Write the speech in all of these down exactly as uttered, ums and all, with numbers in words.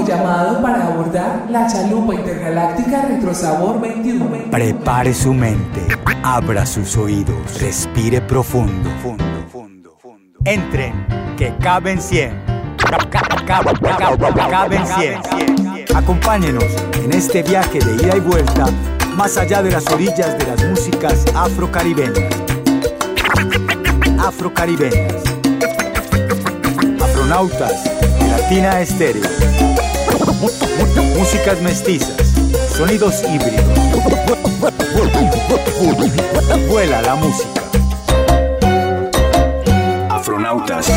llamado para abordar la chalupa intergaláctica Retrosabor veintiuno. Prepare su mente, abra sus oídos, respire profundo. Entren, que caben cien. Caben cien. Acompáñenos en este viaje de ida y vuelta más allá de las orillas de las músicas afrocaribeñas. Afrocaribeñas. Afronautas de Latina Estéreo. Músicas mestizas, sonidos híbridos. Vuela la música. Afronautas.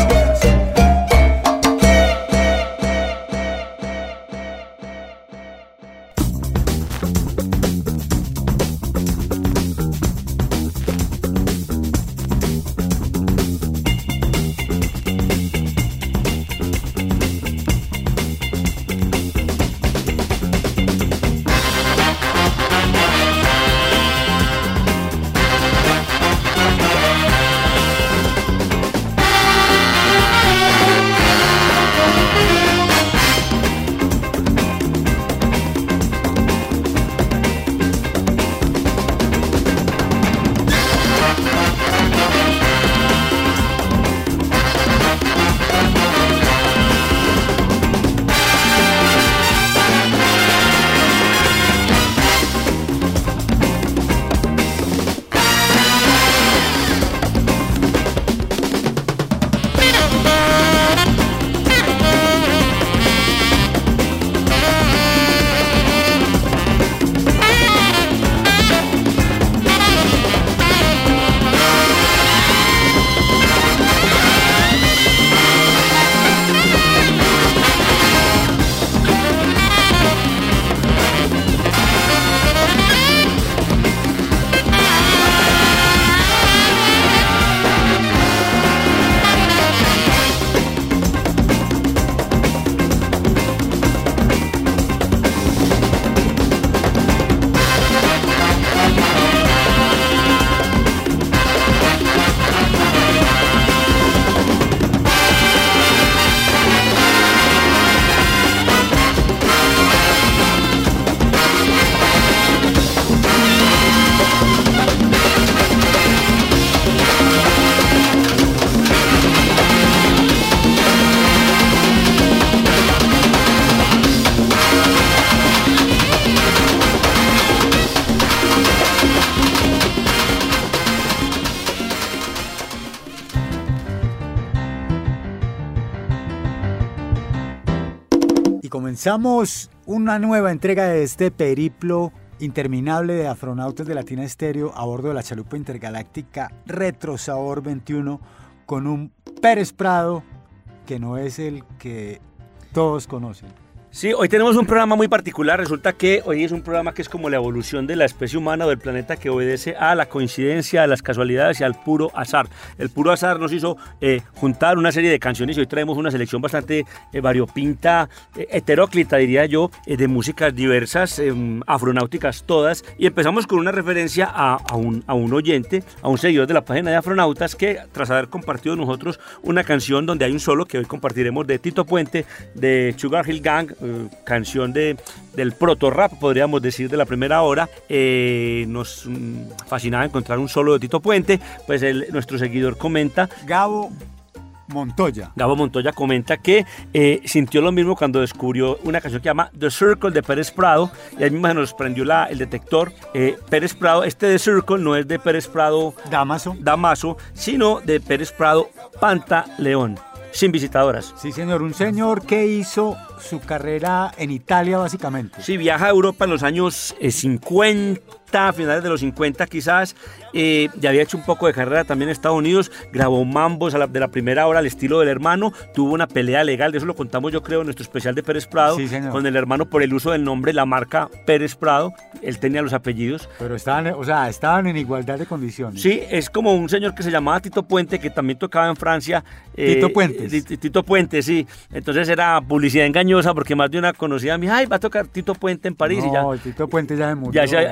Comenzamos una nueva entrega de este periplo interminable de Afronautas de Latina Estéreo a bordo de la chalupa intergaláctica Retrosabor veintiuno con un Pérez Prado que no es el que todos conocen. Sí, hoy tenemos un programa muy particular. Resulta que hoy es un programa que es como la evolución de la especie humana o del planeta, que obedece a la coincidencia, a las casualidades y al puro azar. El puro azar nos hizo eh, juntar una serie de canciones y hoy traemos una selección bastante eh, variopinta, eh, heteróclita diría yo, eh, de músicas diversas, eh, afronáuticas todas. Y empezamos con una referencia a, a, un, a un oyente, a un seguidor de la página de Afronautas, que tras haber compartido nosotros una canción donde hay un solo que hoy compartiremos de Tito Puente, de Sugar Hill Gang, Eh, canción de, del proto-rap, podríamos decir, de la primera hora. Eh, nos mm, fascinaba encontrar un solo de Tito Puente. Pues el, nuestro seguidor comenta, Gabo Montoya. Gabo Montoya comenta que eh, sintió lo mismo cuando descubrió una canción que se llama The Circle de Pérez Prado, y ahí mismo se nos prendió la, el detector. eh, Pérez Prado, este The Circle no es de Pérez Prado Damaso, Damaso sino de Pérez Prado Pantaleón, sin visitadoras. Sí, señor, un señor que hizo su carrera en Italia, básicamente. Sí, viaja a Europa en los años eh, cincuenta, a finales de los cincuenta quizás. Eh, ya había hecho un poco de carrera también en Estados Unidos, grabó mambos a la, de la primera hora al estilo del hermano, tuvo una pelea legal, de eso lo contamos yo creo en nuestro especial de Pérez Prado, sí, con el hermano por el uso del nombre, la marca Pérez Prado. Él tenía los apellidos. Pero estaban, o sea, estaban en igualdad de condiciones. Sí, es como un señor que se llamaba Tito Puente, que también tocaba en Francia. Tito eh, Puentes. Tito Puente, sí. Entonces era publicidad engañosa, porque más de una conocida me dijo, ay, va a tocar Tito Puente en París. No, y ya, Tito Puente ya se murió. Ya, ya, ya,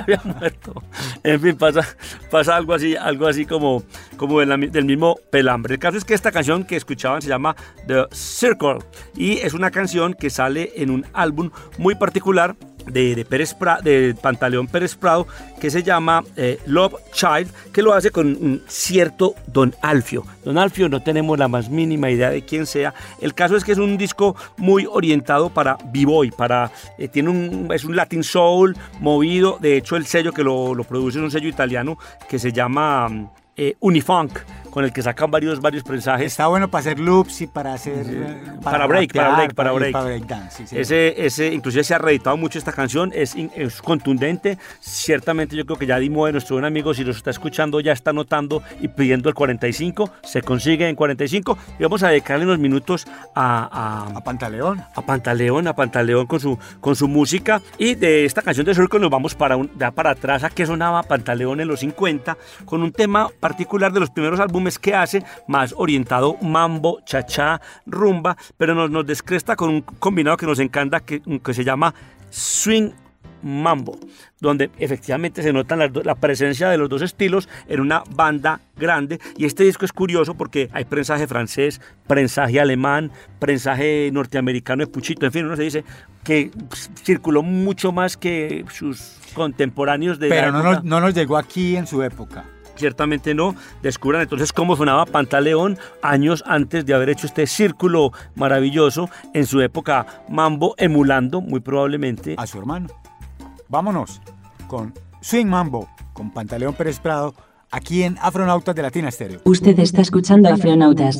había muerto. En fin, pasa, pasa algo así, algo así como, como de la, del mismo pelambre. El caso es que esta canción que escuchaban se llama The Circle y es una canción que sale en un álbum muy particular de, de, Pérez Pra, de Pantaleón Pérez Prado, que se llama eh, Love Child, que lo hace con un cierto Don Alfio. Don Alfio no tenemos la más mínima idea de quién sea. El caso es que es un disco muy orientado para b-boy, para, eh, tiene un, es un Latin Soul movido. De hecho, el sello que lo, lo produce es un sello italiano que se llama eh, Unifunk, con el que sacan varios, varios prensajes. Está bueno para hacer loops y para hacer... Sí. Para, para break, rapear, para break, para para break. Para break dance, sí, sí. Ese, ese, inclusive se ha reeditado mucho esta canción, es, es contundente. Ciertamente yo creo que ya Dimo, de nuestro buen amigo, si nos está escuchando, ya está notando y pidiendo el cuarenta y cinco. Se consigue en cuarenta y cinco. Y vamos a dedicarle unos minutos a... A, a Pantaleón. A Pantaleón, a Pantaleón con su, con su música. Y de esta canción de Circle nos vamos para, un, ya para atrás a que sonaba Pantaleón en los cincuenta, con un tema particular de los primeros álbumes que hace, más orientado mambo, cha-cha, rumba, pero nos, nos descresta con un combinado que nos encanta, que, que se llama swing mambo, donde efectivamente se nota la, la presencia de los dos estilos en una banda grande. Y este disco es curioso porque hay prensaje francés, prensaje alemán, prensaje norteamericano de Puchito, en fin, uno se dice que circuló mucho más que sus contemporáneos de pero la no época. nos, no nos llegó aquí en su época. Ciertamente no. Descubran entonces cómo sonaba Pantaleón años antes de haber hecho este círculo maravilloso en su época mambo, emulando muy probablemente a su hermano. Vámonos con Swing Mambo, con Pantaleón Pérez Prado, aquí en Afronautas de Latina Stereo. Usted está escuchando Afronautas.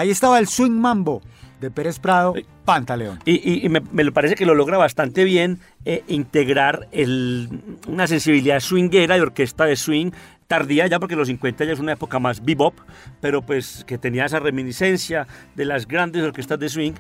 Ahí estaba el Swing Mambo de Pérez Prado, Pantaleón. Y, y, y me, me parece que lo logra bastante bien eh, integrar el, una sensibilidad swinguera de orquesta de swing, tardía ya porque los cincuenta ya es una época más bebop, pero pues que tenía esa reminiscencia de las grandes orquestas de swing,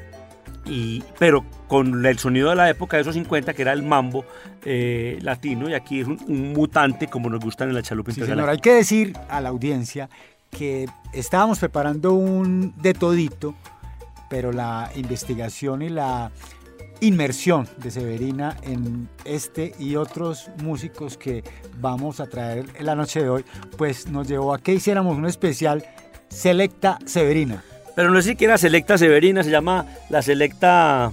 y, pero con el sonido de la época de esos cincuenta, que era el mambo eh, latino, y aquí es un, un mutante como nos gustan en la chalupa Sí, intergaláctica. señor, hay que decir a la audiencia que estábamos preparando un de todito, pero la investigación y la inmersión de Severina en este y otros músicos que vamos a traer en la noche de hoy, pues nos llevó a que hiciéramos un especial Selecta Severina. Pero no es siquiera Selecta Severina, se llama la Selecta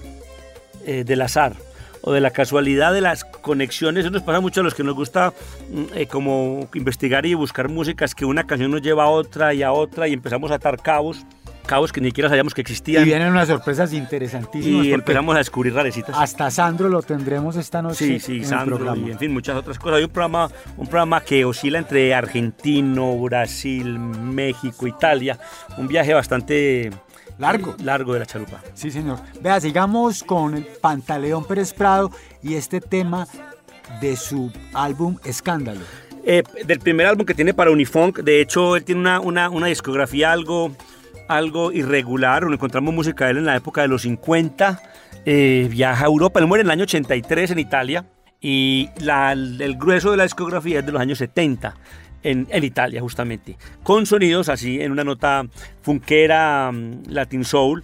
eh, del azar o de la casualidad de las conexiones. Eso nos pasa mucho a los que nos gusta eh, como investigar y buscar músicas, que una canción nos lleva a otra y a otra y empezamos a atar cabos. cabos que ni siquiera sabíamos que existían. Y vienen unas sorpresas interesantísimas. Y empezamos a descubrir rarecitas. Hasta Sandro lo tendremos esta noche. Sí, sí, en Sandro, el programa. y en fin, muchas otras cosas. Hay un programa, un programa que oscila entre Argentino, Brasil, México, Italia. Un viaje bastante largo. largo de la chalupa. Sí, señor. Vea, sigamos con el Pantaleón Pérez Prado y este tema de su álbum Escándalo. Eh, del primer álbum que tiene para Unifunk. De hecho, él tiene una, una, una discografía algo... algo irregular. Lo encontramos música de él en la época de los cincuenta, eh, viaja a Europa, él muere en el año ochenta y tres en Italia, y la, el, el grueso de la discografía es de los años setenta en, en Italia justamente, con sonidos así en una nota funkera, um, Latin Soul,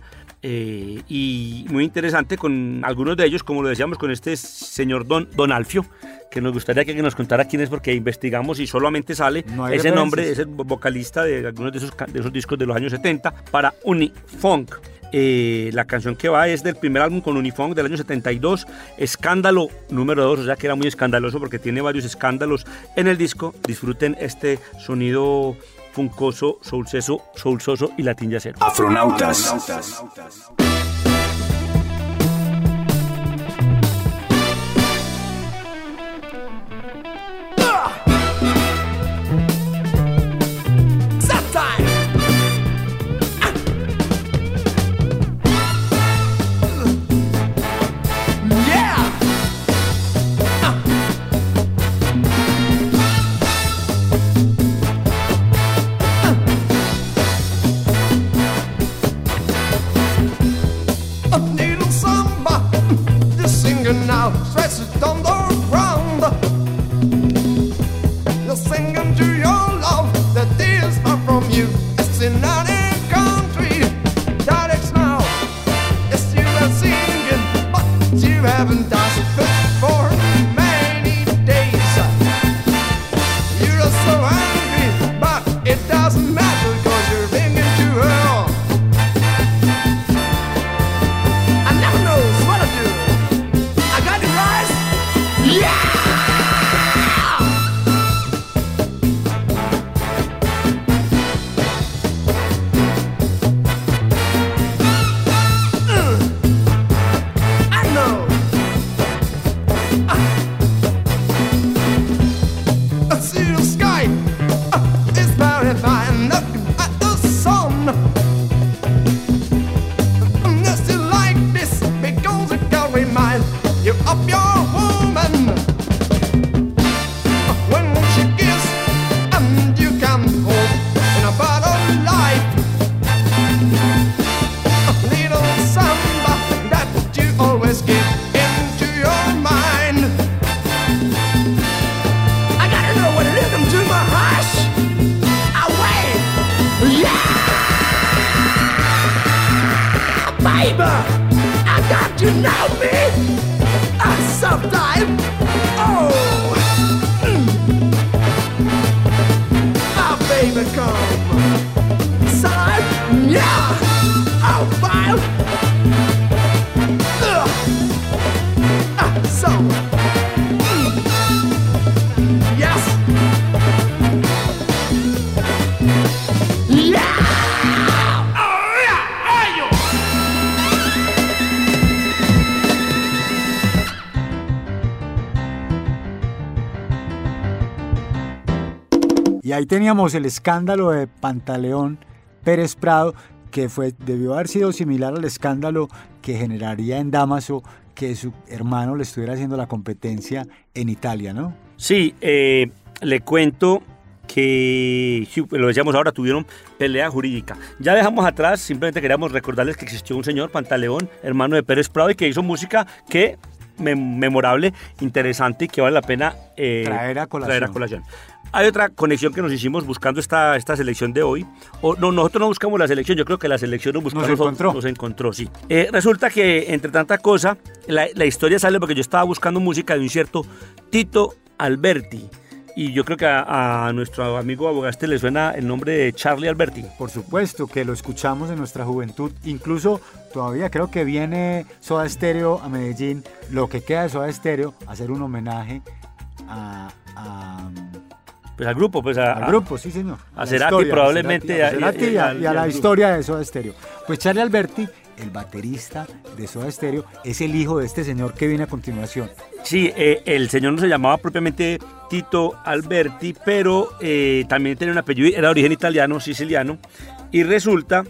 eh, y muy interesante con algunos de ellos, como lo decíamos, con este señor Don, Don Alfio, que nos gustaría que nos contara quién es, porque investigamos y solamente sale no ese nombre, es el vocalista de algunos de esos, de esos discos de los años setenta para Unifunk. Eh, la canción que va es del primer álbum con Unifunk del año setenta y dos, Escándalo número dos, o sea que era muy escandaloso porque tiene varios escándalos en el disco. Disfruten este sonido funcoso, soulceso, soulsoso y latín yacero. Afronautas. Y ahí teníamos el Escándalo de Pantaleón Pérez Prado, que fue, debió haber sido similar al escándalo que generaría en Dámaso que su hermano le estuviera haciendo la competencia en Italia, ¿no? Sí, eh, le cuento que, lo decíamos ahora, tuvieron pelea jurídica. Ya dejamos atrás, simplemente queríamos recordarles que existió un señor, Pantaleón, hermano de Pérez Prado, y que hizo música que memorable, interesante y que vale la pena eh, traer, a colación. traer a colación. Hay otra conexión que nos hicimos buscando esta, esta selección de hoy. O, no, nosotros no buscamos la selección, yo creo que la selección nos buscó. Nos encontró. Nos encontró, sí. Eh, resulta que, entre tanta cosa, la, la historia sale porque yo estaba buscando música de un cierto Tito Alberti. Y yo creo que a, a nuestro amigo Abogaste le suena el nombre de Charlie Alberti. Por supuesto, que lo escuchamos en nuestra juventud. Incluso todavía creo que viene Soda Stereo a Medellín, lo que queda de Soda Stereo, a hacer un homenaje a... a Pues al grupo, pues a... Al grupo, sí señor. A, a Cerati probablemente. A Cerati y a, a, a, y a la historia de Soda Stereo. Pues Charlie Alberti, el baterista de Soda Stereo, es el hijo de este señor que viene a continuación. Sí, eh, el señor no se llamaba propiamente Tito Alberti, pero eh, también tenía un apellido, era de origen italiano, siciliano, y resulta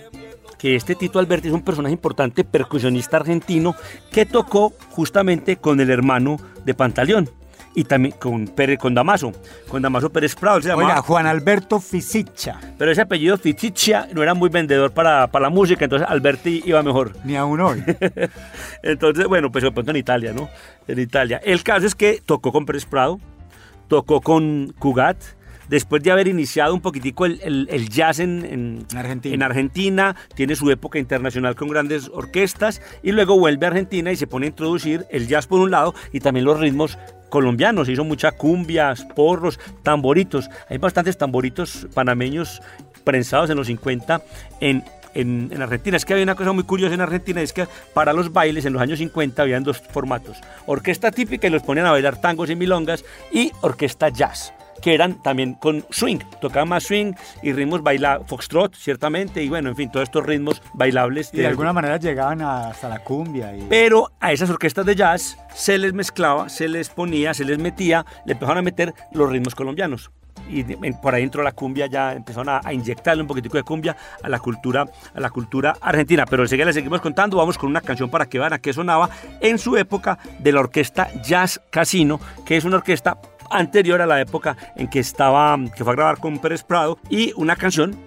que este Tito Alberti es un personaje importante, percusionista argentino, que tocó justamente con el hermano de Pantaleón. Y también con, Pérez, con Dámaso, con Dámaso Pérez Prado, se llamaba. Oiga, Juan Alberto Fisiccia. Pero ese apellido Fisiccia no era muy vendedor para, para la música, entonces Alberti iba mejor. Ni aún hoy. Entonces, bueno, pues de pronto en Italia, ¿no? En Italia. El caso es que tocó con Pérez Prado, tocó con Cugat, después de haber iniciado un poquitico el, el, el jazz en, en, en, Argentina. en Argentina, tiene su época internacional con grandes orquestas, y luego vuelve a Argentina y se pone a introducir el jazz por un lado y también los ritmos colombianos. Hizo mucha cumbias, porros, tamboritos. Hay bastantes tamboritos panameños prensados en los cincuenta en, en, en Argentina. Es que había una cosa muy curiosa en Argentina, es que para los bailes en los años cincuenta habían dos formatos: orquesta típica, y los ponían a bailar tangos y milongas, y orquesta jazz, que eran también con swing, tocaban más swing y ritmos bailables, foxtrot ciertamente, y bueno, en fin, todos estos ritmos bailables. Y de, de alguna manera llegaban a, hasta la cumbia. Y... Pero a esas orquestas de jazz se les mezclaba, se les ponía, se les metía, le empezaron a meter los ritmos colombianos. Y por ahí entró la cumbia, ya empezaron a, a inyectarle un poquitico de cumbia a la cultura, a la cultura argentina. Pero enseguida les seguimos contando, vamos con una canción para que vean a qué sonaba en su época de la orquesta Jazz Casino, que es una orquesta anterior a la época en que estaba, que fue a grabar con Pérez Prado, y una canción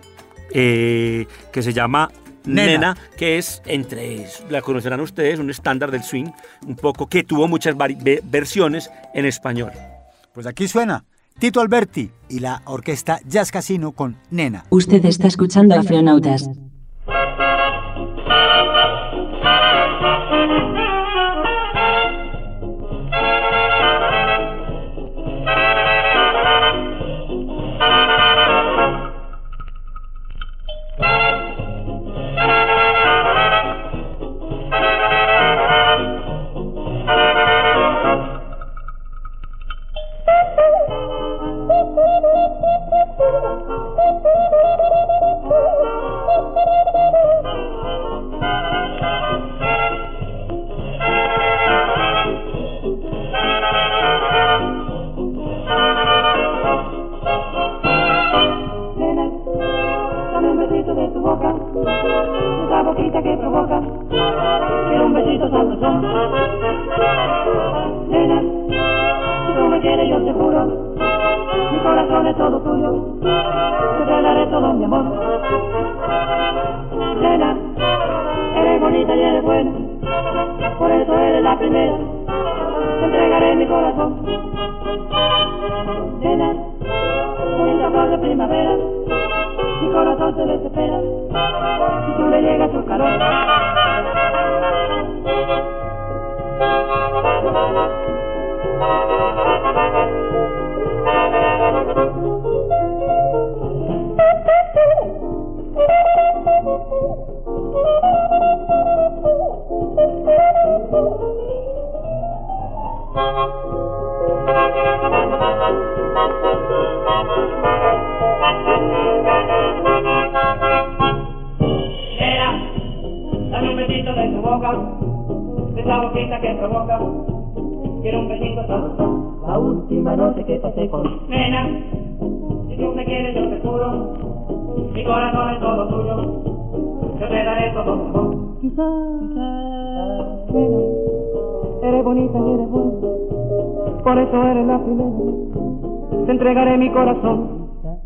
eh, que se llama Nena. Nena, que es, entre, la conocerán ustedes, un estándar del swing, un poco que tuvo muchas versiones en español. Pues aquí suena Tito Alberti y la orquesta Jazz Casino con Nena. Usted está escuchando Afronautas. Esa boquita que provoca, quiero un besito sabrosón. Nena, si tú me quieres yo te juro, mi corazón es todo tuyo, yo te daré todo mi amor. Nena, eres bonita y eres buena, por eso eres la primera, te entregaré mi corazón. Nena, bonita flor de primavera, mi corazón se desespera si tú le llegas su calor. Dame un besito de tu boca, de esa boquita que provoca, quiero un besito sabroso. La última noche que pasé con Nena, si tú me quieres yo te juro, mi corazón es todo tuyo, yo te daré todo mi amor. Quizás, quizás, nena, eres bonita y eres buena, por eso eres la primera, te entregaré mi corazón.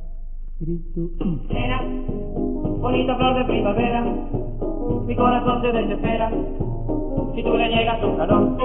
Nena, bonita flor de primavera, mi corazón se desespera si tú le niegas tu calor.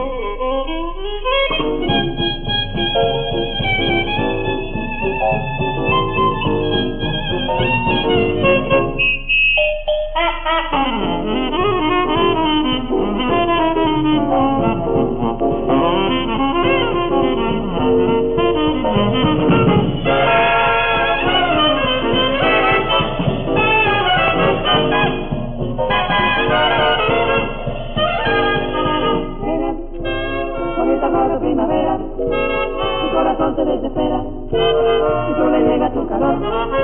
Primavera, mi corazón se desespera si tú le llegas tu calor.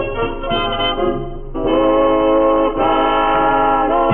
Tu calor.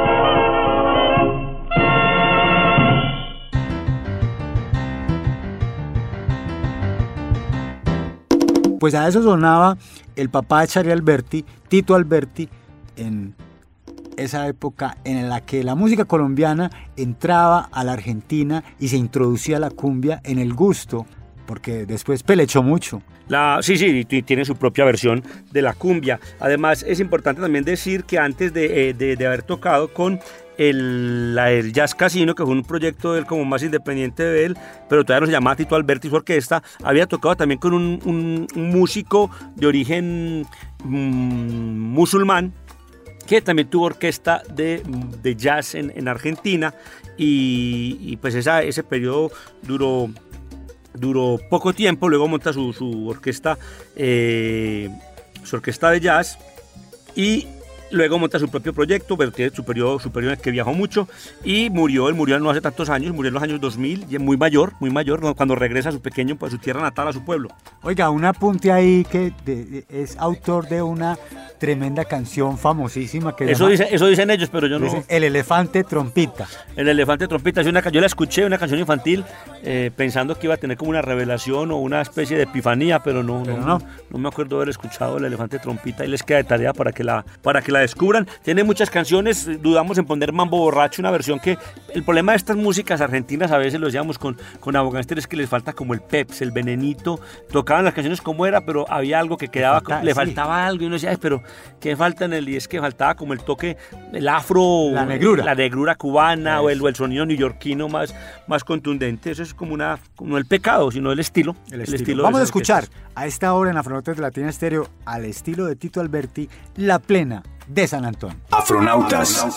Pues a eso sonaba el papá de Charly Alberti, Tito Alberti, en esa época en la que la música colombiana entraba a la Argentina y se introducía la cumbia en el gusto, porque después pelechó mucho. La, sí, sí, tiene su propia versión de la cumbia. Además, es importante también decir que antes de, de, de haber tocado con el, la, el Jazz Casino, que fue un proyecto de él como más independiente de él, pero todavía no se llamaba Tito Alberti su orquesta, había tocado también con un, un, un músico de origen mmm, musulmán, que también tuvo orquesta de, de jazz en, en Argentina, y, y pues esa, ese periodo duró, duró poco tiempo. Luego monta su, su orquesta eh, su orquesta de jazz, y luego monta su propio proyecto, pero tiene su periodo, su periodo en el que viajó mucho, y murió, él murió no hace tantos años, murió en los años dos mil, y muy mayor, muy mayor, cuando regresa a su pequeño, pues, a su tierra natal, a su pueblo. Oiga, un apunte ahí que de, de, es autor de una tremenda canción famosísima que eso, llama, dice, eso dicen ellos, pero yo no. El elefante trompita. El elefante trompita, es una, yo la escuché, una canción infantil, eh, pensando que iba a tener como una revelación o una especie de epifanía, pero no, pero no, no. no me acuerdo haber escuchado el elefante trompita, y les queda de tarea para que la, para que la descubran. Tiene muchas canciones, dudamos en poner Mambo Borracho, una versión que, el problema de estas músicas argentinas, a veces lo decíamos con, con Abogánster, es que les falta como el peps, el venenito. Tocaban las canciones como era, pero había algo que quedaba, le, falta, le faltaba sí. algo, y uno decía, ay, pero ¿qué falta en el? Y es que faltaba como el toque, el afro, la negrura, la negrura cubana, o el, o el sonido neoyorquino más, más contundente. Eso es como una, no el pecado, sino el estilo. El estilo. El estilo Vamos a escuchar orquestas. A esta hora en Afronautas de Latina Estéreo, al estilo de Tito Alberti, La Plena de San Antón. Afronautas.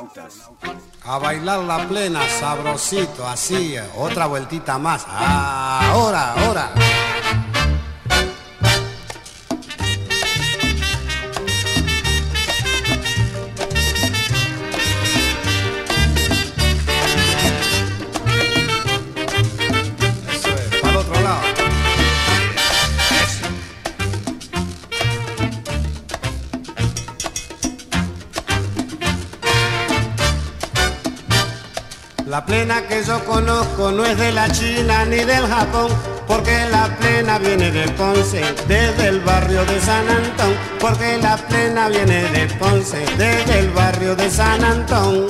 A bailar la plena, sabrosito, así, otra vueltita más. Ahora, ahora. La plena que yo conozco no es de la China ni del Japón, porque la plena viene de Ponce, desde el barrio de San Antón, porque la plena viene de Ponce, desde el barrio de San Antón.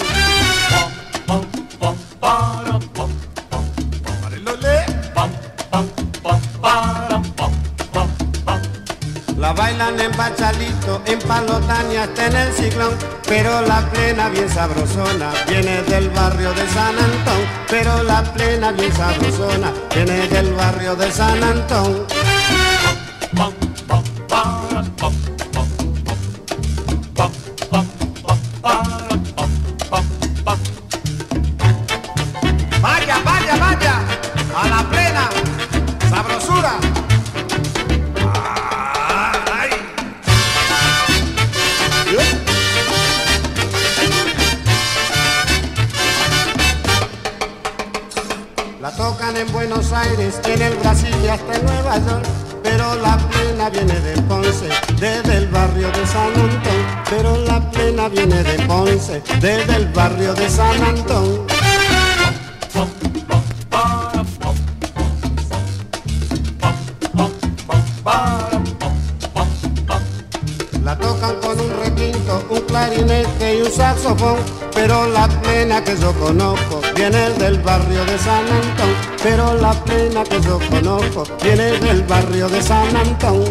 La bailan en Bachalito, en Palotania, hasta en el Ciclón, pero la plena bien sabrosona viene del barrio de San Antón, pero la plena bien sabrosona viene del barrio de San Antón. Vaya, vaya, vaya, a la plena sabrosura. La tocan en Buenos Aires, en el Brasil y hasta en Nueva York, pero la plena viene de Ponce, desde el barrio de San Antón, pero la plena viene de Ponce, desde el barrio de San Antón. La tocan con un requinto, un clarinete y un saxofón, pero la plena que yo conozco viene del barrio de San Antón, pero la plena que yo conozco viene del barrio de San Antón.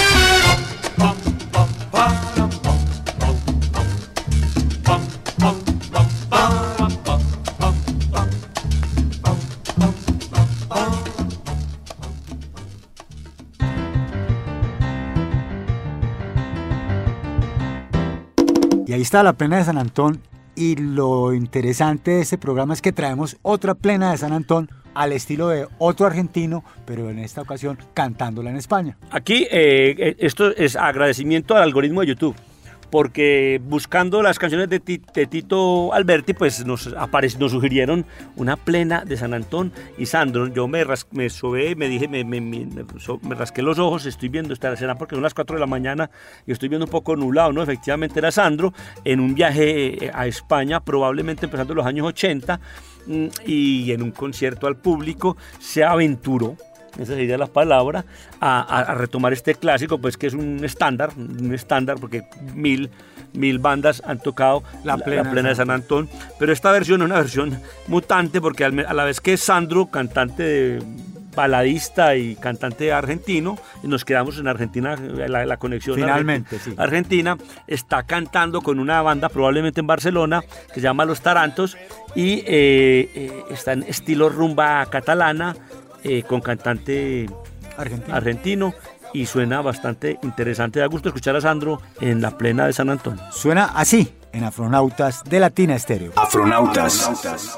Y ahí está la plena de San Antón, y lo interesante de este programa es que traemos otra plena de San Antón al estilo de otro argentino, pero en esta ocasión cantándola en España. Aquí eh, esto es agradecimiento al algoritmo de YouTube, porque buscando las canciones de, Ti, de Tito Alberti, pues nos, aparec, nos sugirieron una plena de San Antón y Sandro. Yo me, ras, me sobé, me dije, me, me, me, me rasqué los ojos, estoy viendo esta escena porque son las cuatro de la mañana y estoy viendo un poco nublado, ¿no? Efectivamente era Sandro en un viaje a España, probablemente empezando en los años ochenta, y en un concierto al público se aventuró, esa sería la palabra, a, a, a retomar este clásico, pues que es un estándar, un estándar porque mil, mil bandas han tocado la plena, la plena de San Antón, pero esta versión es una versión mutante porque a la vez que Sandro, cantante de baladista y cantante argentino, y nos quedamos en Argentina, la, la conexión finalmente, Argentina, sí. Argentina, está cantando con una banda probablemente en Barcelona que se llama Los Tarantos y eh, eh, está en estilo rumba catalana eh, con cantante argentino. argentino y suena bastante interesante. Da gusto escuchar a Sandro en la plena de San Antón. Suena así en Afronautas de Latina Estéreo. Afronautas.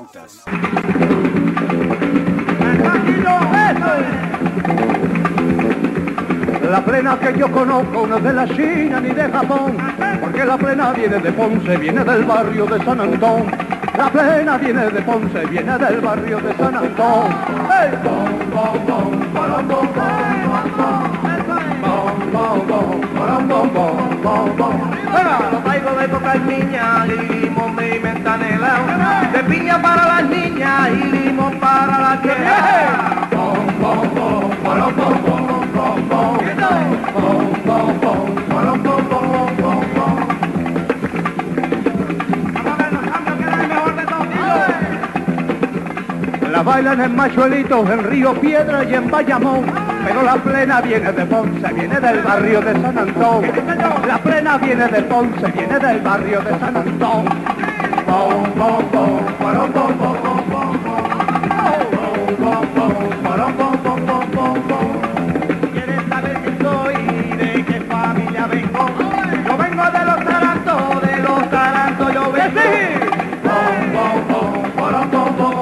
La plena que yo conozco no es de la China ni de Japón, porque la plena viene de Ponce, viene del barrio de San Antón. La plena viene de Ponce, viene del barrio de San Antón. ¡Hey! Bom, bom, bom, bom, bom, bom, bom, bom. Lo traigo de tocar niña y limón de mentanela, de piña para las niñas y limón para las que bom, bom, bom, bom, bom, bom. La bailan en Machuelitos, en Río Piedra y en Bayamón, pero la plena viene de Ponce, viene del barrio de San Antón. La plena viene de Ponce, viene del barrio de San Antón. Bom, bom, bom, bom, bom, bom, bom, bom. ¿Quieres saber quién soy y de qué familia vengo? Yo vengo de los Tarantos, de los Tarantos yo vengo. Bom, bom, bom, bom, bom, bom.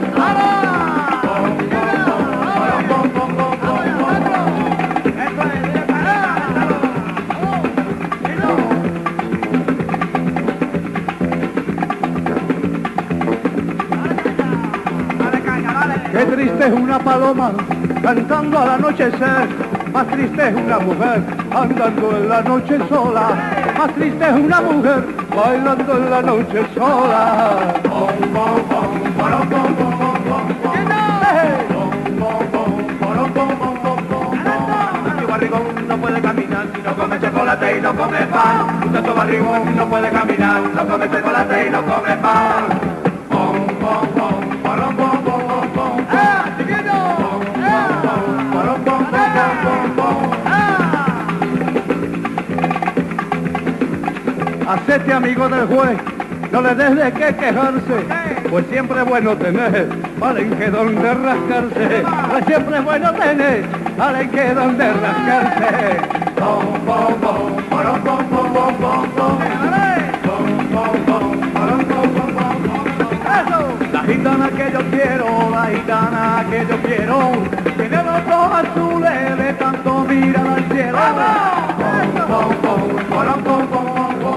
Qué triste es una paloma cantando al anochecer, más triste es una mujer andando en la noche sola, más triste es una mujer bailando en la noche sola. Bom, bom, bom, bom, bom, bom, bom, bom. Tu barrigón no puede caminar si no come chocolate y no come pan. Tu barrigón no puede caminar, no come chocolate y no come pan. Bom, bom, bom, bom, bom, bom. Hacete amigo del juez, no le des de qué quejarse, pues siempre es bueno tener valen que donde rascarse, pues siempre es bueno tener valen que donde rascarse. Bom, bom, bom, bom, bom, bom, bom, bom, bom. La gitana que yo quiero, la gitana que yo quiero, tiene los ojos azules de tanto mirar al cielo. Bom, bom, bom, bom, bom, bom.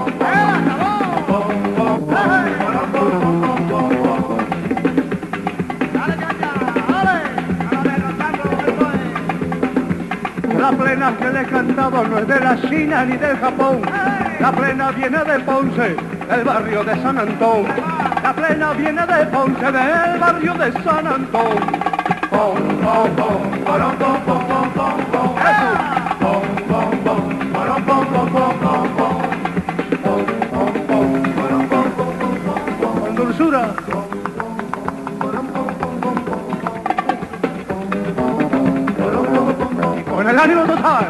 La plena que le he cantado no es de la China ni del Japón. La plena viene de Ponce, del barrio de San Antón. La plena viene de Ponce, del barrio de San Antón. Pom, pom, pom, pom, pom, pom, pom, pom, pom. Eso. Pom, pom, pom, pom, pom, pom, pom, pom, pom. Pom, pom, pom, pom, pom. con el ánimo total.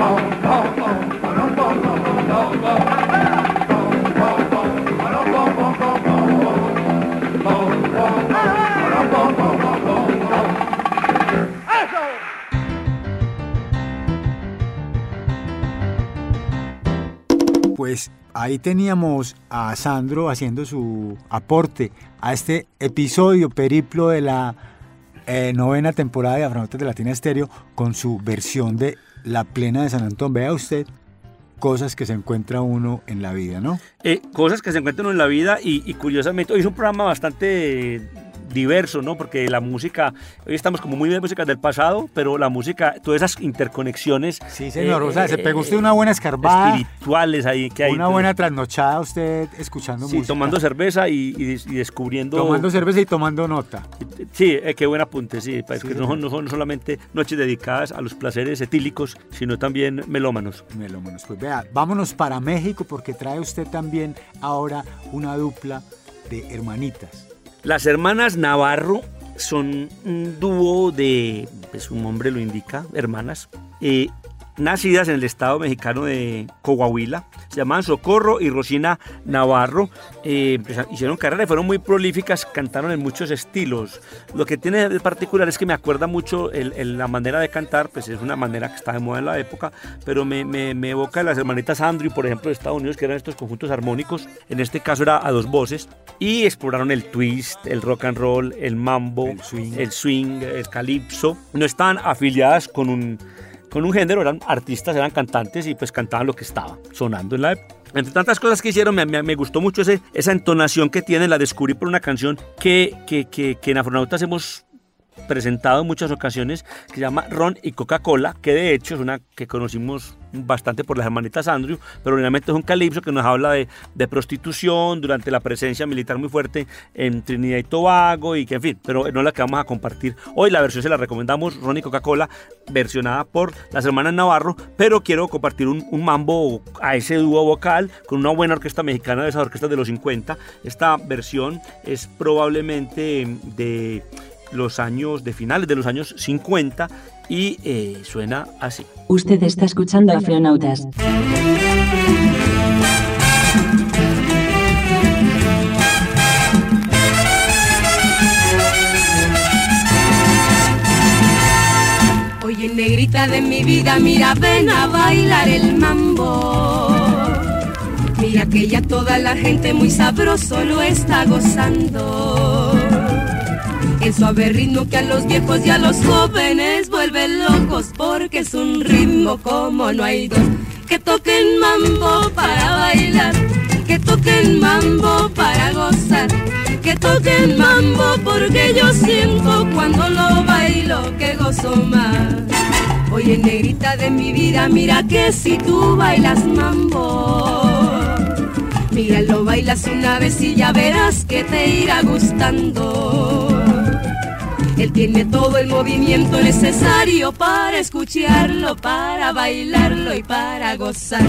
Pues ahí teníamos a Sandro haciendo su aporte a este episodio periplo de la eh, novena temporada de Afronautas de Latina Estéreo con su versión de La Plena de San Antón. Vea usted cosas que se encuentra uno en la vida, ¿no? Eh, cosas que se encuentran uno en la vida y, y curiosamente hoy es un programa bastante diverso, ¿no? Porque la música, hoy estamos como muy de música del pasado, pero la música, todas esas interconexiones. Sí, señor, eh, o sea, se eh, pegó usted una buena escarbada. Espirituales ahí que hay. Una buena trasnochada usted escuchando sí, música. tomando cerveza y, y, y descubriendo. Tomando cerveza y tomando nota. Sí, eh, qué buen apunte, sí, Sí, que no, no son solamente noches dedicadas a los placeres etílicos, sino también melómanos. Melómanos, pues vea, vámonos para México porque trae usted también ahora una dupla de hermanitas. Las hermanas Navarro son un dúo de, pues su nombre lo indica, hermanas, eh, nacidas en el estado mexicano de Coahuila. Se llamaban Socorro y Rosina Navarro. Eh, pues, hicieron carrera y fueron muy prolíficas, cantaron en muchos estilos. Lo que tiene de particular es que me acuerda mucho el, el, la manera de cantar, pues es una manera que está de moda en la época, pero me, me, me evoca a las hermanitas Andrew, por ejemplo, de Estados Unidos, que eran estos conjuntos armónicos. En este caso era a dos voces. Y exploraron el twist, el rock and roll, el mambo, el swing, el, swing, el calipso. No estaban afiliadas con un... con un género, eran artistas, eran cantantes y pues cantaban lo que estaba sonando en la época. Entre tantas cosas que hicieron, me, me, me gustó mucho ese, esa entonación que tienen, la descubrí por una canción que, que, que, que en Afronautas hemos presentado en muchas ocasiones, que se llama Ron y Coca-Cola, que de hecho es una que conocimos bastante por las hermanitas Andrew, pero realmente es un calipso que nos habla de, de prostitución durante la presencia militar muy fuerte en Trinidad y Tobago y que en fin, pero no es la que vamos a compartir hoy. La versión se la recomendamos, Ron y Coca-Cola, versionada por las hermanas Navarro, pero quiero compartir un, un mambo a ese dúo vocal con una buena orquesta mexicana de esas orquestas de los cincuenta. Esta versión es probablemente de los años, de finales de los años cincuenta y eh, suena así. Usted está escuchando Afronautas. Oye, negrita de mi vida, mira, ven a bailar el mambo. Mira que ya toda la gente muy sabroso lo está gozando. El suave ritmo que a los viejos y a los jóvenes vuelve locos, porque es un ritmo como no hay dos. Que toquen mambo para bailar, que toquen mambo para gozar, que toquen mambo porque yo siento cuando lo bailo que gozo más. Oye, negrita de mi vida, mira que si tú bailas mambo, mira, lo bailas una vez y ya verás que te irá gustando. Él tiene todo el movimiento necesario para escucharlo, para bailarlo y para gozar.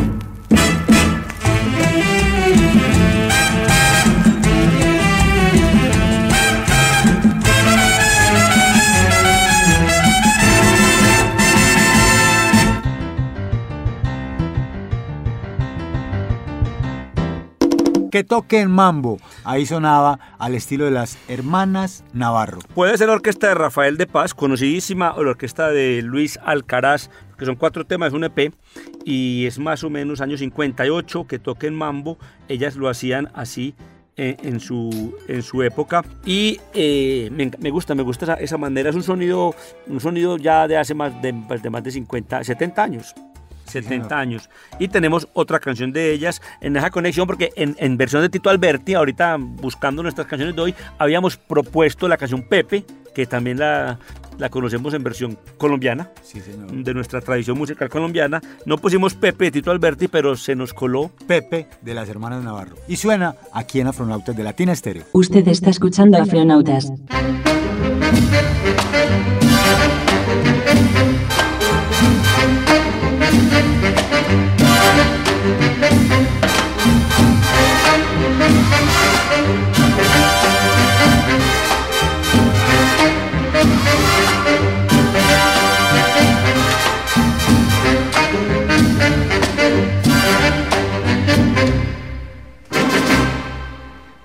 Que toquen mambo, ahí sonaba al estilo de las hermanas Navarro. Puede ser la orquesta de Rafael de Paz, conocidísima, o la orquesta de Luis Alcaraz, que son cuatro temas, es un E P, y es más o menos años cincuenta y ocho, que toquen mambo. Ellas lo hacían así eh, en, su, en su época, y eh, me, me gusta, me gusta esa, esa manera. Es un sonido, un sonido ya de hace más de, de más de cincuenta, setenta años. setenta años. Y tenemos otra canción de ellas en esa conexión, porque en, en versión de Tito Alberti, ahorita buscando nuestras canciones de hoy, habíamos propuesto la canción Pepe, que también la, la conocemos en versión colombiana, sí, señor, de nuestra tradición musical colombiana. No pusimos Pepe de Tito Alberti, pero se nos coló Pepe de las hermanas Navarro. Y suena aquí en Afronautas de Latina Estéreo. Usted está escuchando Afronautas.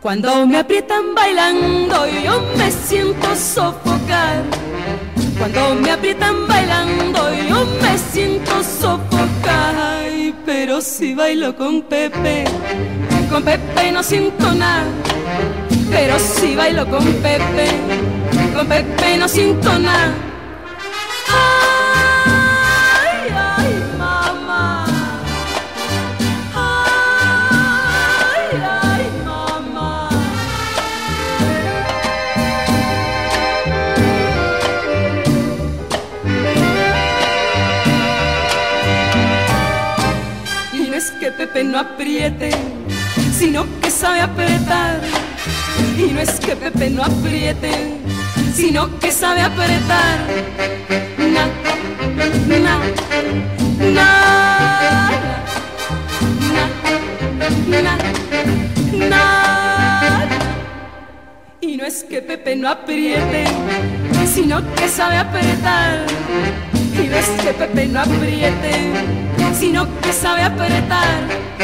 Cuando me aprietan bailando yo me siento sofocar. Cuando me aprietan bailando yo me siento sofocar. Ay, pero si bailo con Pepe, con Pepe no siento nada. Pero si bailo con Pepe, con Pepe no siento nada. Ay, ay, mamá. Ay, ay, mamá. Y no es que Pepe no apriete, sino que sabe apretar. Y no es que Pepe no apriete, sino que sabe apretar. Na, na, na, na, na, na. Y no es que Pepe no apriete, sino que sabe apretar. Y no es que Pepe no apriete, sino que sabe apretar.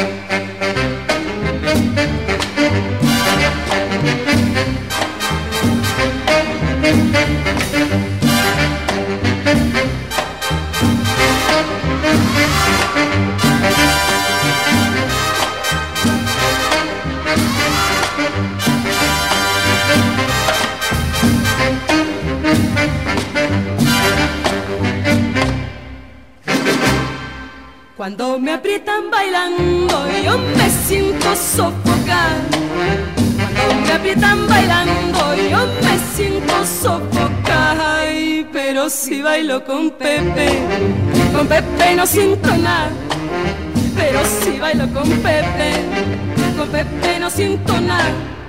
Cuando me aprietan bailando yo me siento sofocar. Cuando me aprietan bailando yo me siento sofocar. Ay, pero si bailo con Pepe, con Pepe no siento nada. Pero si bailo con Pepe, con Pepe no siento nada.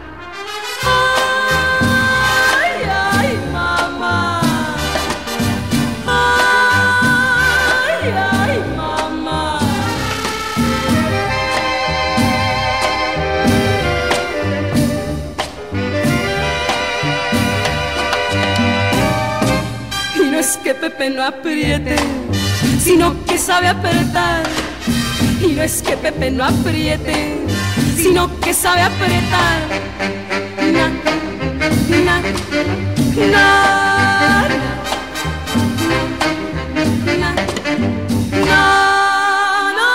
Ay, ay, mamá. Ay, ay, mamá. Y no es que Pepe no apriete, sino que sabe apretar. Y no es que Pepe no apriete, sino que sabe apretar. Na, na, na, na, na, na.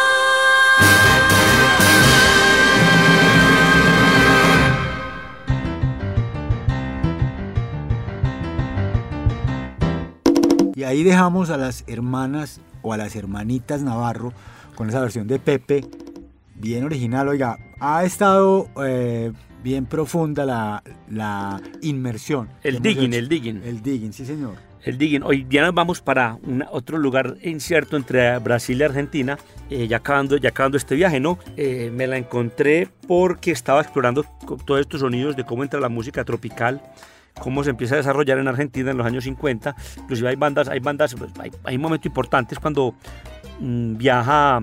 Y ahí dejamos a las hermanas o a las hermanitas Navarro con esa versión de Pepe, bien original. Oiga, ha estado eh, bien profunda la, la inmersión. El digging, el digging. El digging, sí señor. El digging. Hoy ya nos vamos para una, otro lugar incierto entre Brasil y Argentina, eh, ya, acabando, ya acabando este viaje, ¿no? Eh, me la encontré porque estaba explorando todos estos sonidos de cómo entra la música tropical, cómo se empieza a desarrollar en Argentina en los años cincuenta. Inclusive hay bandas, hay bandas, hay, hay momentos importantes cuando mmm, viaja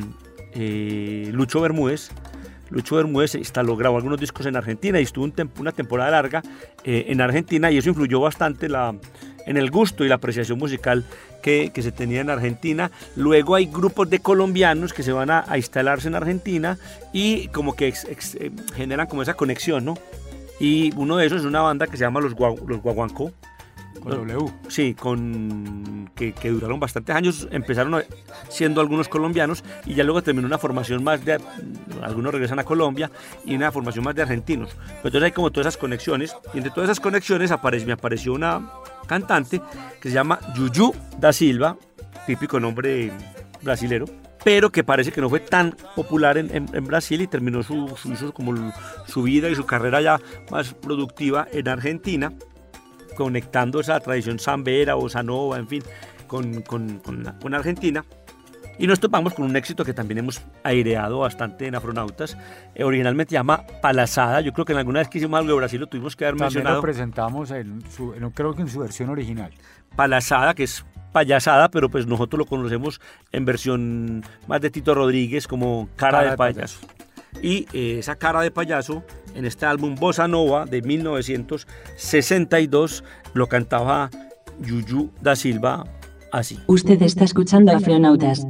eh, Lucho Bermúdez. Lucho Bermúdez instaló, grabó algunos discos en Argentina y estuvo un temp- una temporada larga eh, en Argentina, y eso influyó bastante la, en el gusto y la apreciación musical que, que se tenía en Argentina. Luego hay grupos de colombianos que se van a, a instalarse en Argentina y como que ex, ex, eh, generan como esa conexión, ¿no? Y uno de esos es una banda que se llama Los, Gua, Los Guaguancó. Con W. Sí, con, que, que duraron bastantes años. Empezaron siendo algunos colombianos y ya luego terminó una formación más de... Algunos regresan a Colombia y una formación más de argentinos. Pero entonces hay como todas esas conexiones. Y entre todas esas conexiones aparece, me apareció una cantante que se llama Yuyu da Silva, típico nombre brasilero, pero que parece que no fue tan popular en, en, en Brasil y terminó su, su, hizo como su vida y su carrera ya más productiva en Argentina, conectando esa tradición zambera o zanova, en fin, con, con, con, con Argentina. Y nos topamos con un éxito que también hemos aireado bastante en Afronautas. Eh, originalmente se llama Palazada. Yo creo que en alguna vez que hicimos algo de Brasil lo tuvimos que haber también mencionado. Lo presentamos, en su, en, creo que en su versión original. Palazada, que es payasada, pero pues nosotros lo conocemos en versión más de Tito Rodríguez como Cara, cara de, de payaso. payaso. Y eh, esa Cara de Payaso, en este álbum Bossa Nova de mil novecientos sesenta y dos, lo cantaba Yuyu da Silva así. Usted está escuchando Afronautas.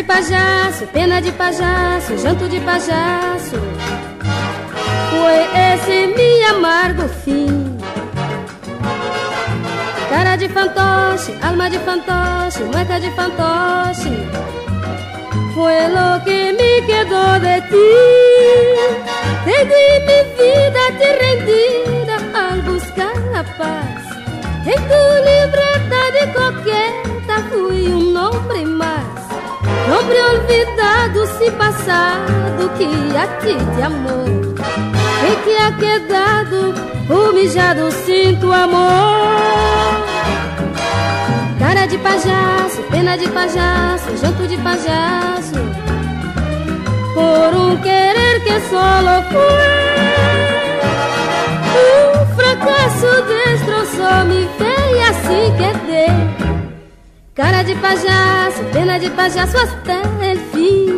de pajaço, pena de pajaço, janto de pajaço. Foi esse meu amargo fim. Cara de fantoche, alma de fantoche, mueca de fantoche. Fue lo que me quedó de ti. Te di mi vida, te rendida al buscar la paz. En tu libreta de coqueta fui un hombre más. Hombre olvidado, sin pasado, que a ti te amó. E que ha quedado humillado sin tu amor. Cara de pajaço, pena de pajaço, janto de pajaço. Por un querer que solo fue un fracaso, destrozó mi fe y así quedé. Cara de pajaço, pena de pajaço hasta el fin.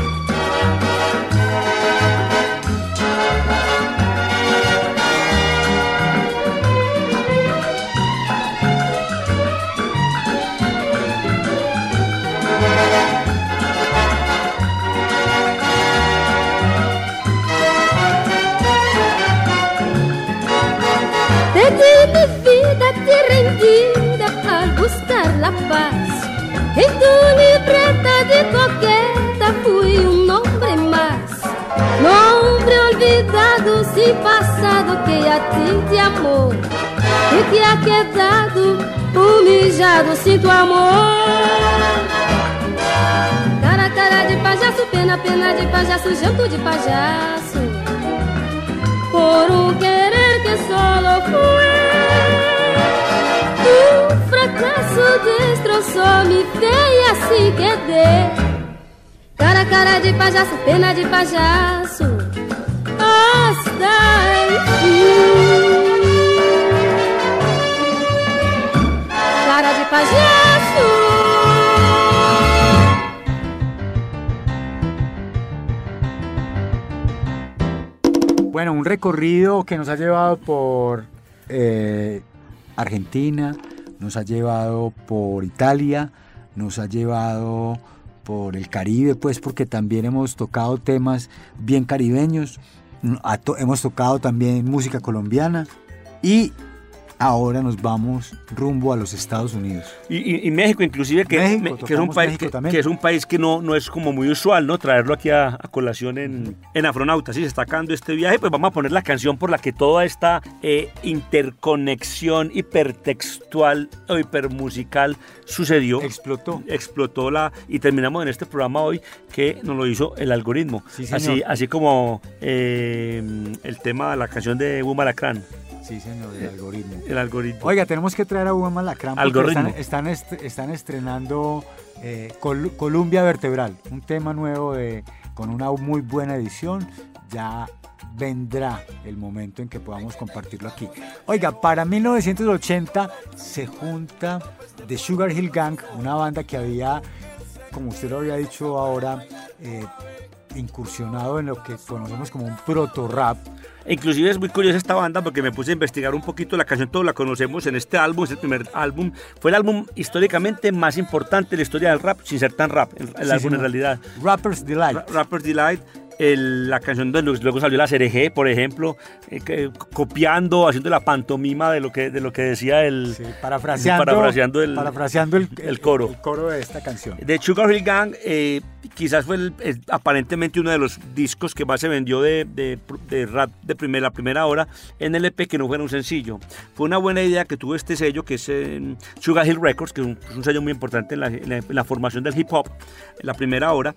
Te di mi vida, te rendida al buscar la paz. En tu libreta de coqueta fui un hombre más. Hombre olvidado, sin pasado, que a ti te amó. Y que ha quedado humillado sin tu amor. Cara, cara de pajaço, pena, pena de pajaço, janto de pajaço. Por un querer que solo fue un fracaso, destrozó mi fe y así quedé. Cara, cara de pajaço, pena de pajaço, hasta el fin. Cara de pajaço. Bueno, un recorrido que nos ha llevado por eh, Argentina, nos ha llevado por Italia, nos ha llevado por el Caribe, pues porque también hemos tocado temas bien caribeños, to- hemos tocado también música colombiana y ahora nos vamos rumbo a los Estados Unidos. Y, y, y México inclusive, que, México, me, que, es un país, que, que es un país que no, no es como muy usual, ¿no? Traerlo aquí a, a colación en, en Afronautas. Si se está acabando este viaje, pues vamos a poner la canción por la que toda esta eh, interconexión hipertextual o hipermusical sucedió. Explotó. Explotó la... Y terminamos en este programa hoy que nos lo hizo el algoritmo. Sí, señor. Así, así como eh, el tema de la canción de Buma Lacrán. Sí, señor, el algoritmo. El algoritmo. Oiga, tenemos que traer a Buma Lacrán porque Algoritmo. están, están, est- están estrenando eh, Col- Columbia Vertebral, un tema nuevo de, con una muy buena edición. Ya vendrá el momento en que podamos compartirlo aquí. Oiga, para mil novecientos ochenta se junta The Sugar Hill Gang, una banda que había, como usted lo había dicho ahora, eh, incursionado en lo que conocemos como un proto-rap. Inclusive es muy curiosa esta banda porque me puse a investigar un poquito la canción, todos la conocemos en este álbum, es el primer álbum, fue el álbum históricamente más importante de la historia del rap, sin ser tan rap, el, el Sí, álbum sí, en realidad. Rapper's Delight. Ra- Rapper's Delight, el- la canción de luego, luego salió la C R G, por ejemplo, eh, que- copiando, haciendo la pantomima de lo que, de lo que decía el... Sí, parafraseando, parafraseando el, parafraseando el, el coro. el coro de esta canción. The Sugar Hill Gang eh, quizás fue el, el- aparentemente uno de los discos que más se vendió de, de, de rap de primera, la primera hora en L P, que no fuera un sencillo. Fue una buena idea que tuvo este sello, que es eh, Sugar Hill Records, que es un, es un sello muy importante en la, en la- en la formación del hip hop, en la primera hora.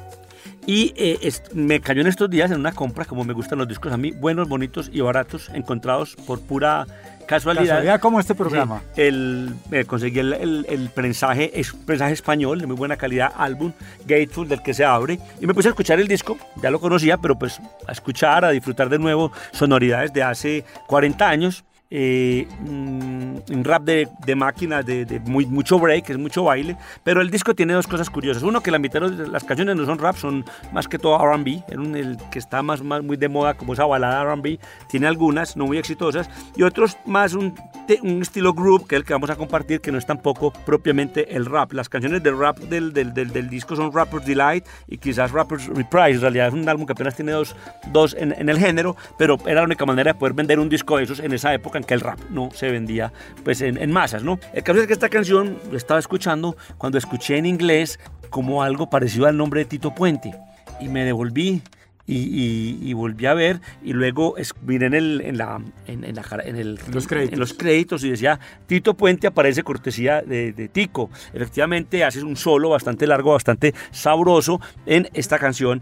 Y eh, es- me cayó en estos días en una compra, como me gustan los discos a mí, buenos, bonitos y baratos, encontrados por pura casualidad. Casualidad como este programa. Sí, el, eh, conseguí el, el, el prensaje, es un prensaje español de muy buena calidad, álbum Gateful, del que se abre, y me puse a escuchar el disco, ya lo conocía, pero pues a escuchar, a disfrutar de nuevo sonoridades de hace cuarenta años. eh, un rap de, de máquina, de, de muy, mucho break, es mucho baile, pero el disco tiene dos cosas curiosas. Uno, que la mitad de las canciones no son rap, son más que todo R and B, el que está más, más muy de moda como esa balada R and B, tiene algunas no muy exitosas, y otros más un, un estilo group, que es el que vamos a compartir, que no es tampoco propiamente el rap. Las canciones de rap del, del, del, del disco son Rapper's Delight y quizás Rapper's Reprise. En realidad es un álbum que apenas tiene dos, dos en, en el género, pero era la única manera de poder vender un disco de esos en esa época en que el rap no se vendía pues en, en masas, ¿no? El caso es que esta canción lo estaba escuchando cuando escuché en inglés como algo parecido al nombre de Tito Puente y me devolví y, y, y volví a ver y luego es, miré en, el, en, la, en, en, la, en, el, los créditos. en los créditos y decía Tito Puente aparece cortesía de, de Tico. Efectivamente hace un solo bastante largo, bastante sabroso en esta canción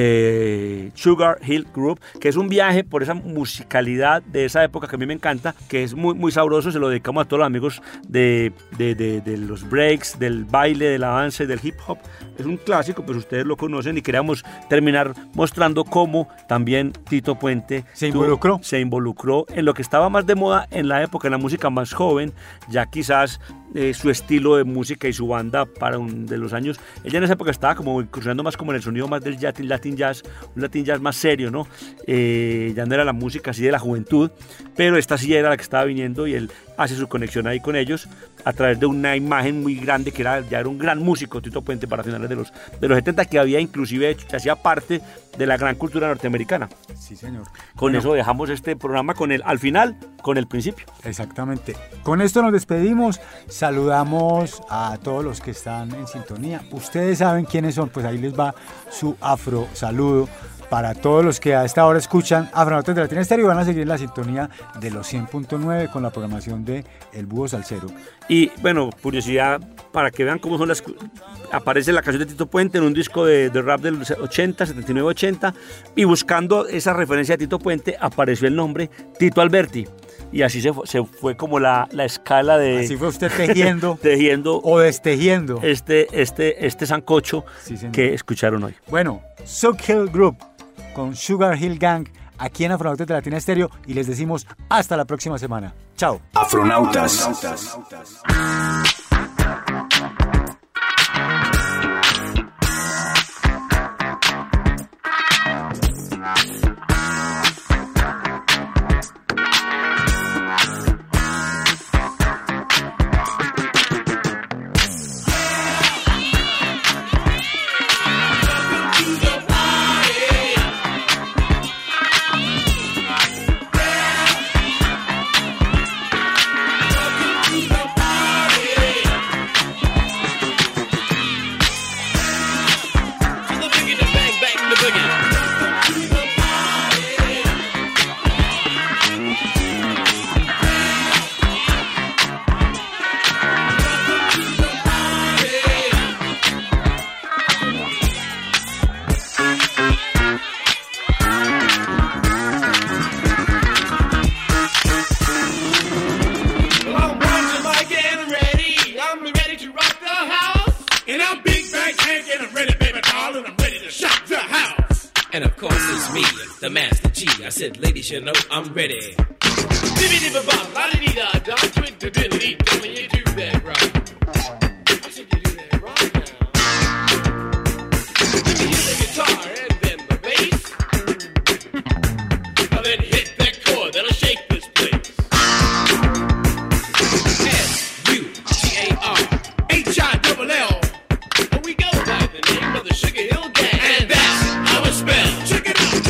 eh, Sugar Hill Group, que es un viaje por esa musicalidad de esa época que a mí me encanta, que es muy, muy sabroso. Se lo dedicamos a todos los amigos de, de, de, de los breaks, del baile, del avance, del hip hop. Es un clásico, pues ustedes lo conocen y queríamos terminar mostrando cómo también Tito Puente se involucró. Tuvo, se involucró en lo que estaba más de moda en la época, en la música más joven, ya quizás eh, su estilo de música y su banda para un, de los años, ella en esa época estaba como incursionando más como en el sonido más del Latin, Latin Jazz, un Latin Jazz más serio, ¿no? Eh, ya no era la música así de la juventud, pero esta sí era la que estaba viniendo y él hace su conexión ahí con ellos a través de una imagen muy grande que era, ya era un gran músico Tito Puente para finales de los, de los setenta, que había inclusive hecho, que hacía parte de la gran cultura norteamericana. Sí, señor. Con bueno, eso dejamos este programa con el, al final, con el principio. Exactamente. Con esto nos despedimos, saludamos a todos los que están en sintonía. Ustedes saben quiénes son, pues ahí les va su afro saludo. Para todos los que a esta hora escuchan Afronautas de Latina Estéreo, van a seguir en la sintonía de los cien punto nueve con la programación de El Búho Salsero. Y bueno, curiosidad, para que vean cómo son las... Aparece la canción de Tito Puente en un disco de, de rap del ochenta, setenta y nueve ochenta, y buscando esa referencia a Tito Puente apareció el nombre Tito Alberti. Y así se fue, se fue como la, la escala de... Así fue usted tejiendo, tejiendo o destejiendo este, este, este sancocho sí, que escucharon hoy. Bueno, Sugar Hill Group con Sugar Hill Gang aquí en Afronautas de Latina Estéreo y les decimos hasta la próxima semana. Chao. Afronautas. You know I'm ready. Dibby-dibby-bop, la-dee-dee-da, da, twit-da-diddle-dee. Tell me you do that right. I said you do that right now. Give me the guitar and then the bass. Now then hit that chord, that'll shake this place. S U G A R H I L L. Here we go by the name of the Sugar Hill Gang. And that's how it's spelled. Check it out.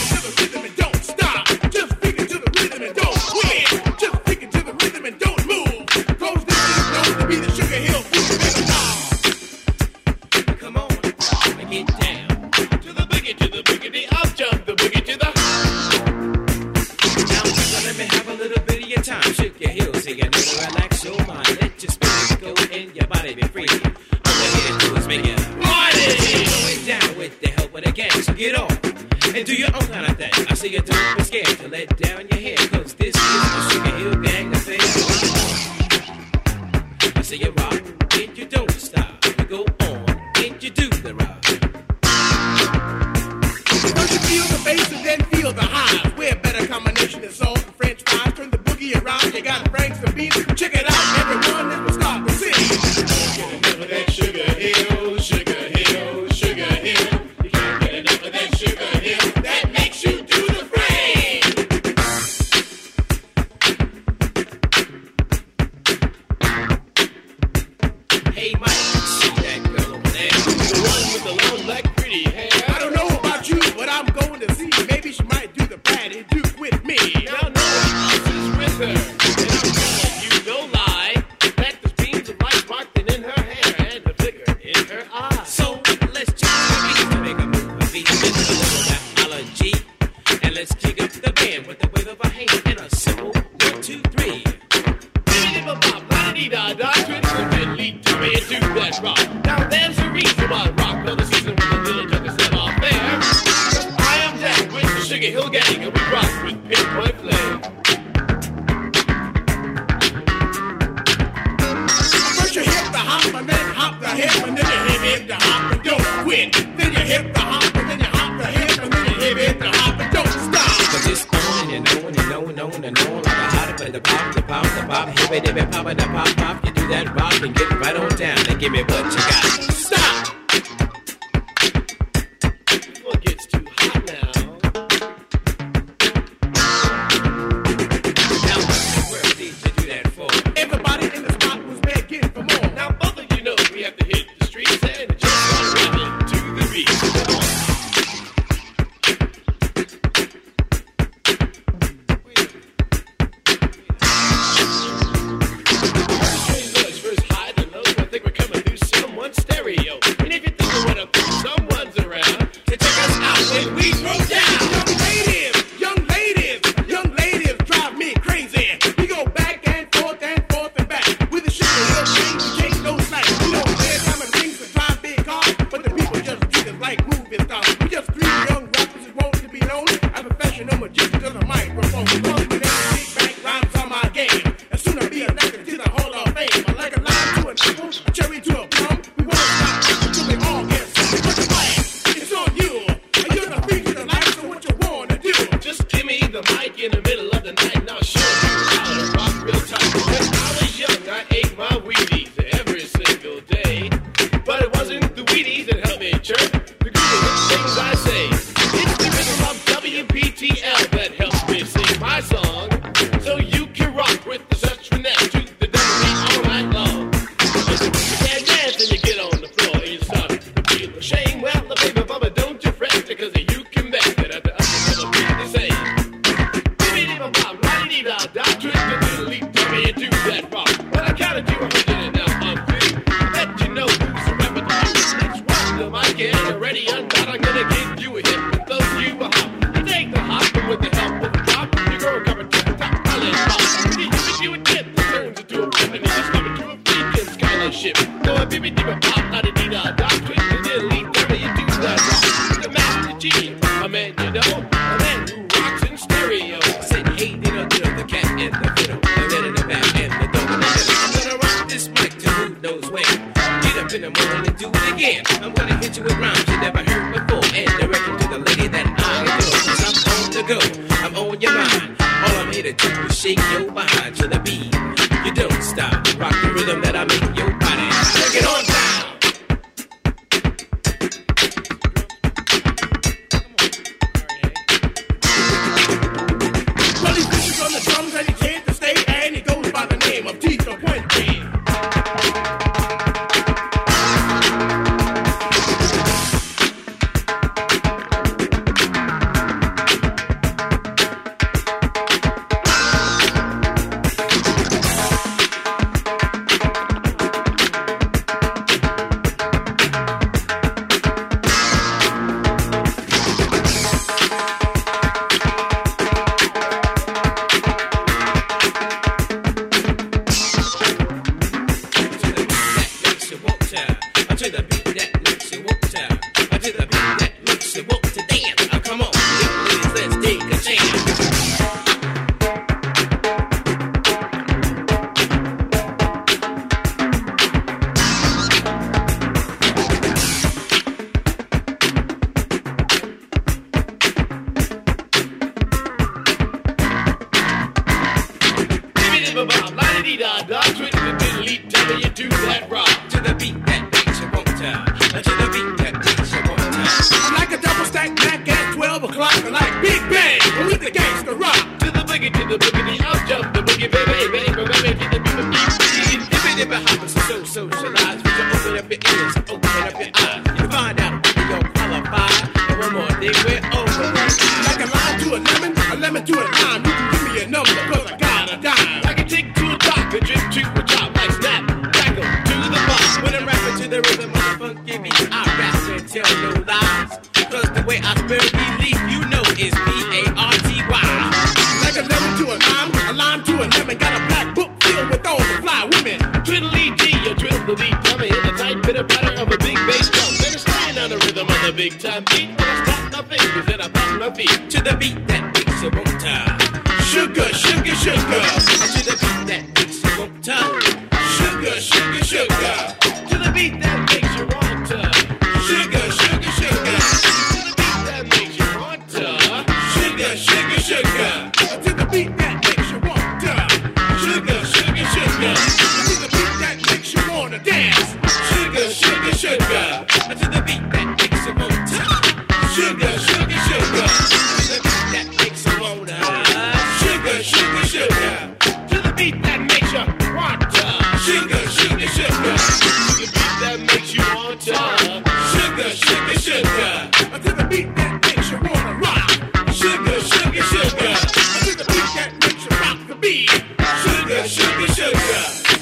Get on and do your own kind of thing. I say you don't be scared to let down your hair, cause this is the Sugar Hill Gang affair. I say you rock, and you don't stop. You go on, and you do the rock. First you feel the bass and then feel the highs. We're a better combination than salt and French fries. Turn the boogie around. brown like pretty hair. I don't know about you, but I'm going to see. Maybe she might do the patty duke with me. Now no one else is with her. And I'm telling you, no lie, that the beams of light sparkling in her hair and the flicker in her eye. So let's change the beat to make a move. A beat with a little apology. And let's kick up the band with the wave of a hand and a simple one, two, three. Bop, la-di-da-da, twiddle and diddly, do me and do that rock. Now there's a reason why rock all the season with the village of the set off there. I am Jack with the Sugar Hill Gang and we rock with Pinpoint Flame. First you hit the hop and then hop the hip and then you hip hip the hop and don't quit. Then you hip the hop and then you hop the hip and then you hip hip the hop and don't stop. Cause it's on and you know and you know and know and know like a hot but the pop, the pop, the pop, hip it, hip it, pop it, the pop, pop. You do that rock and get right on down and give me what you got. Stop! Well, it gets too hot now. Now where did you do that for? Everybody in the spot was begging for more. Now both of you know we have to hit the streets and just start rapping to the beat. Stereo. And if you think of what a someone's around to take us out when we throw down. Young ladies, young ladies, young ladies drive me crazy. We go back and forth and forth and back with the Sugar Hill Gang. We take no slack. We don't wear diamond rings to drive big cars, but the people just treat us like movie stars. We just three young rappers who want to be known as professional magicians of the microphone. Cause we never big bank rhymes on my game. And soon I'll be elected to the Hall of Fame. I like a lime to an apple, a cherry to a plum. Just give me the mic in the middle of the night and I'll show you how to rock real tight. When I was young, I ate my Wheaties every single day. But it wasn't the Wheaties that helped me chirp. The group of things I say. It's the rhythm of W P T L that helps me sing my song. So you can rock with the such finesse to the double beat all night long. Listen, you can't dance and you get on the floor and you start to feel ashamed. Well, the baby bubba, don't you fret because you can bet that at the upper beat they say. Do that rock. When I counted you a hundred and now I'm through. I bet you know who's the rapper to you. Let's rock the mic and you're ready or not. I'm gonna give you a hit and throw you a hop. You take the hop and with the help of the drop, you go and cover to the top. I'll let pop. When you give you a dip, it turns into a rip and you just come into a freaking scholarship. Go a bibby dibby pop, la di di da da. Twist the diddly, dirty, you do that rock. The Master G, a man you know, a man who rocks in stereo. Said hey, diddle diddle, the cat in the fiddle. In the morning and do it again. I'm gonna hit you with rhymes you never heard before and direct you to the lady that I adore. Cause I'm on the go, I'm on your mind. All I'm here to do is shake your behind to the beat. You don't stop, rock the rhythm that I make your body. Take it on down. Well, he pushes on the drums and he chants the stage and he goes by the name of Tito Puente. da-da, twist the diddly, tell me you do that rock. To the beat that makes you want to. To the beat that makes you want to. I'm like a double stack Mac at twelve o'clock. I like Big Bang with the gangster rock. To the boogie, to the boogie, I'll jump the boogie, baby, baby, baby, to the beat, beat, If it ever happens to so socialize, would you open up your ears, open up your eyes, and find out lemon to a lime, you can give me a number, cause I got a dime. I can take to a dock, a drip to a drop, like snap, tackle to the box. When I'm rapping to the rhythm of the funky beat, I rap and tell no lies. Cause the way I spell belief, you know is B A R T Y. Like a lemon to a lime, a lime to a lemon, got a black book filled with all the fly women. Twiddly-dee, you twiddly, tell me in the tight bit of pattern of a big bass drum. Then it's stand on the rhythm of the big time beat. Then I stop my fingers and I pop my feet to the beat that makes you want to. Sugar, sugar, sugar, to the beat that makes you want to. Sugar, sugar, sugar, to the beat that makes you want to. Sugar, sugar, sugar, to the beat that makes you want to. Sugar, sugar, sugar, to the beat that makes you want to. Sugar, sugar, sugar, to the beat that makes you wanna dance. Sugar, sugar, sugar, to the beat that makes you want to. Sugar, sugar, sugar, to the beat that makes you wanna. Sugar, sugar, sugar, to the beat that makes you want to. Sugar, sugar, sugar, to the beat that makes you want to. Sugar, sugar, sugar, to the beat that makes you wanna rock. Sugar, sugar, sugar, to the beat that makes you rock the beat. Sugar, sugar, sugar.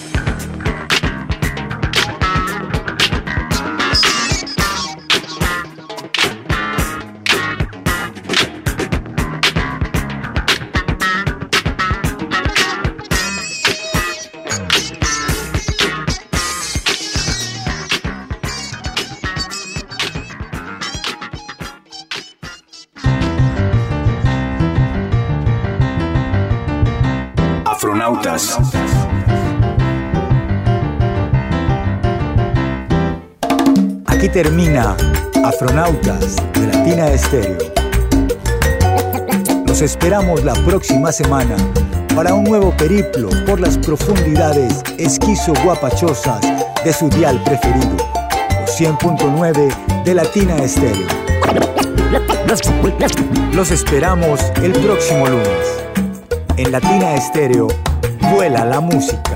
Afronautas. Aquí termina Afronautas de Latina Estéreo. Los esperamos la próxima semana para un nuevo periplo por las profundidades esquizo-guapachosas de su dial preferido, los cien punto nueve de Latina Estéreo. Los esperamos el próximo lunes. En Latina Estéreo, vuela la música.